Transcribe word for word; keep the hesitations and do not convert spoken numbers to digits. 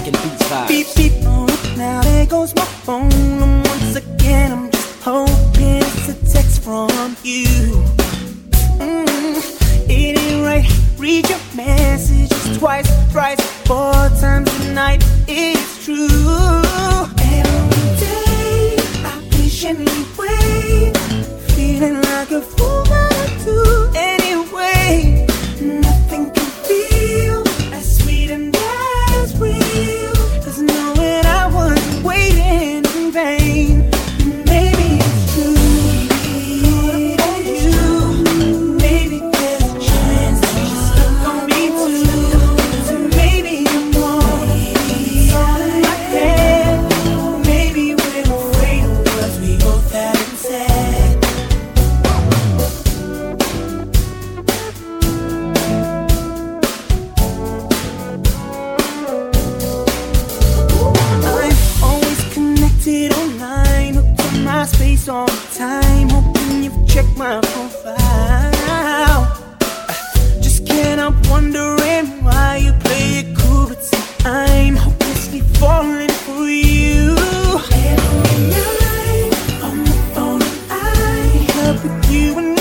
Stacking beats vibes. Beep, beep, oh, now there goes my phone. And once again, I'm just hoping it's a text from you. Mm, it ain't right. Read your messages twice, thrice, four times a night. It's true. Every day, I patiently wait, feeling like a fool, but I do anyway. Nothing can feel as sweet and as real, 'cause knowing I wasn't waiting in vain. Maybe it's true. Thought about you. Maybe there's a chance that you're stuck on me too. So maybe I'm wrong. It's all in my head. Maybe we're afraid of what we both haven't said. I'm always connected online, hooked on my space all the time, hoping you've checked my profile. Just can't help wondering why you play it cool, but see, I'm hopelessly falling for you. Every night on the phone, I help with you and